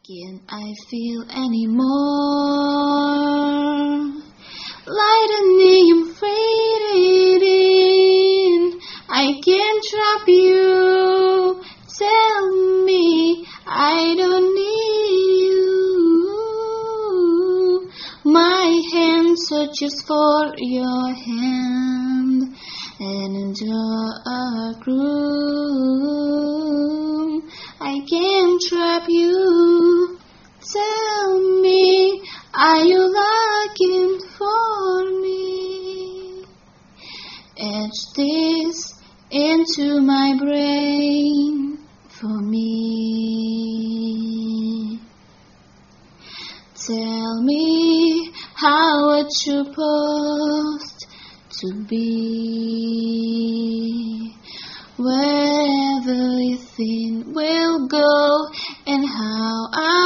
Can I feel anymore? Lightning fading. I can't trap you. Tell me I don't need you. My hand searches for your hand, and in dark room I can't trap you. Tell me, are you looking for me? Etch this into my brain for me. Tell me how it's supposed to be. Where everything will go and how I